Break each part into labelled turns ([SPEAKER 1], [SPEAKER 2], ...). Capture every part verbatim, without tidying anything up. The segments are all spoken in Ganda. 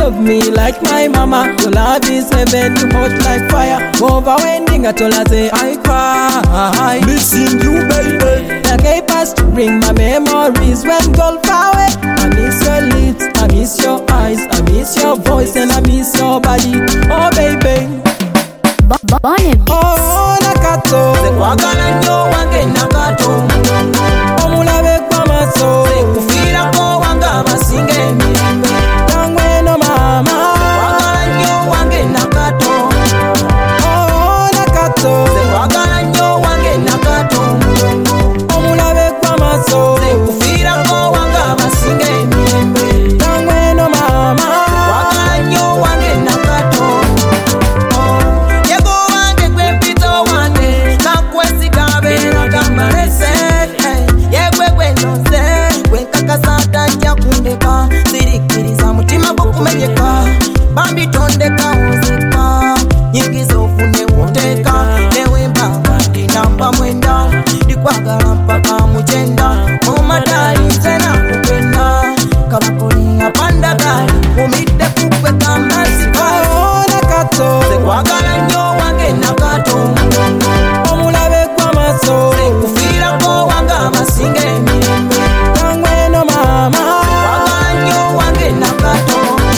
[SPEAKER 1] love me like my mama. Your love is heaven, you hot like fire. Overwhelming, I told her say I cry.
[SPEAKER 2] Missing you, baby.
[SPEAKER 1] The gay past to bring my memories when gone far away. I miss your lips, I miss your eyes, I miss your voice, and I miss your body. Oh baby. Oh nakato,
[SPEAKER 2] sekwagala nnyo wange nakato.
[SPEAKER 1] Omulabe kwa maso,
[SPEAKER 2] sekufira ko wange abasinga emirembe.
[SPEAKER 1] Tangwe no mama,
[SPEAKER 2] sekwagala nnyo wange nakato.
[SPEAKER 1] Oh nakato,
[SPEAKER 2] sekwagala nnyo wange nakato.
[SPEAKER 1] Omulabe kwa maso,
[SPEAKER 2] sekufira ko wange abasinga emirembe.
[SPEAKER 1] Tangwe no mama,
[SPEAKER 2] sekwagala nnyo wange nakato. Yego wange gwe mpito wange kakwesiga beera gambalese. Yegwe gwe nonze gwe nkakasa tajja kundeka. Sirikkiriza mutima gukumenyeka. Bambi tondeka ozeka. Nyingiza ofune muteeka. Newembanga ndinamba mwenda. Ndikwagala mpaka mugenda. Omadali nze nakupenda. Kabakoli apanda gali umidde kukwe kamazika.
[SPEAKER 1] oh nakato,
[SPEAKER 2] Sekwagala nnyo wange nakato.
[SPEAKER 1] omulabe kwa maso,
[SPEAKER 2] Sekufira ko wange abasinga emirembe.
[SPEAKER 1] Tangwe no mama,
[SPEAKER 2] Sekwagala nnyo wange nakato.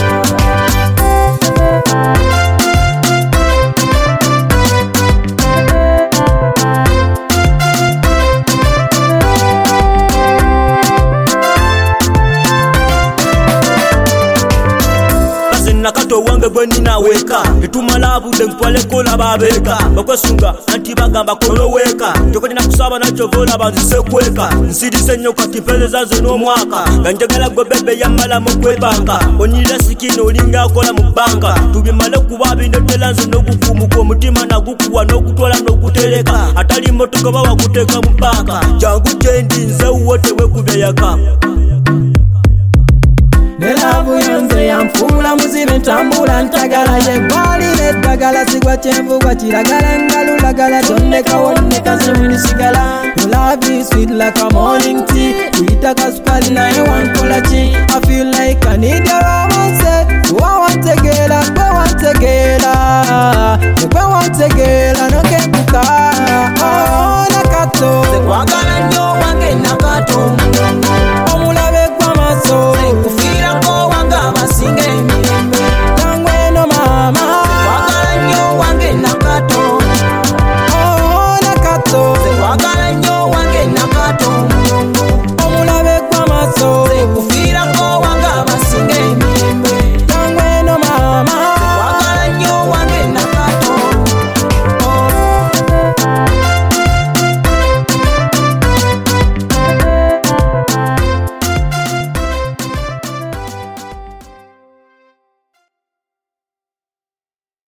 [SPEAKER 2] Nakato wange gwe nina weka etumala budde nkwaleko lababeeka bakwesunga anti bagamba koloweka tokolina kusaba nakyo volaba nzisekweka nsirise nnyo kati mpezeza ze n'omwaka nga njagala gwe bebe yamala mu kwebanga onirira sikini olinga akola mu bbanga tubimale kuba bindetera nze n'ogukumuka omutima nagukuwa n'okutwala n'okutereka atali motoka bawakuteeka mu paaka jangu gyendi nze wuwo tewekubya yaka.
[SPEAKER 1] nelavu yonze yanfuula muzibe ntambula ntagala yegwalira eddagala sigwa kyenvu gwa kiragala ngalulagala tondeka wonneka zeminisigala. Your love is sweet like a morning tea. Kuyita kasukali naye wankola ki? I feel like I need your romance.